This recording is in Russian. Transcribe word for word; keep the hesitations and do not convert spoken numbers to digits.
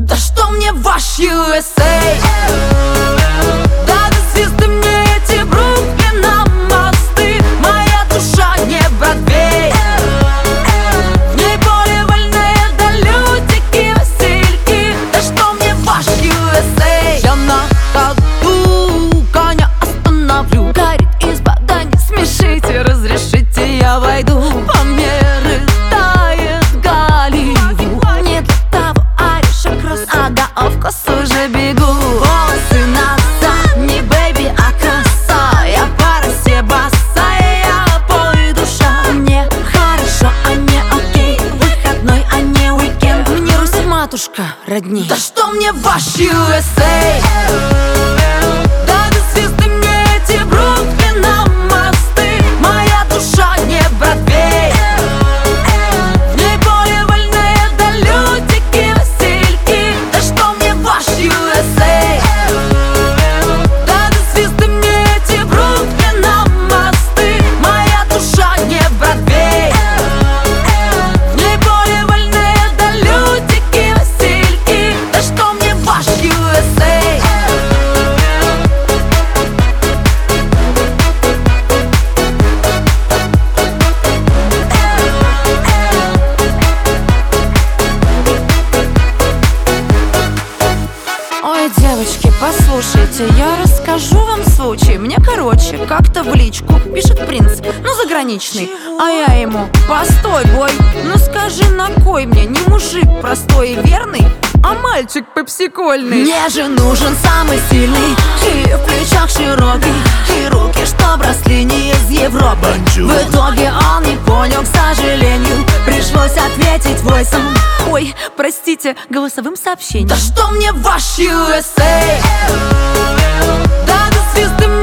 Да что мне ваш ю эс эй? Да до звезды мне эти Бруклина мосты. Моя душа не Бродвей. В ней более вольные да лютики, васильки. Да что мне ваш ю эс эй? Я на ходу коня остановлю. Горит изба, да не смешите, разрешите я войду. По мне рыдает Голливуд. Не для того орешек рос, ага, а вкус уже бегу. Волосы назад, не бэйби, а краса. Я по росе босая, я пол и душа. Мне хорошо, а не окей. Выходной, а не уикенд. Мне Русь матушка родней. Да что мне ваш ю эс эй? Да до звезды мне эти Бруклина мосты. Моя душа не Бродвей. В ней более вольные да лютики, васильки. Да что мне ваш ю эс эй? Да до звезды мне эти Бруклина мосты. Моя душа не Бродвей. В ней более вольные да лютики, васильки. Да что мне ваш ю эс эй? Ой, девочки, послушайте, я расскажу вам случай. Мне, короче, как-то в личку пишет принц, ну, заграничный. А я ему: постой, бой, ну скажи, на кой мне не мужик простой и верный, а мальчик пепсикольный? Мне же нужен самый сильный, и в плечах широкий, и руки, что росли не из Европы. В итоге он не понял, к сожалению. Пришлось ответить войсом, ой, простите, голосовым сообщением. Да что мне ваш ю эс эй? Да до звезды мне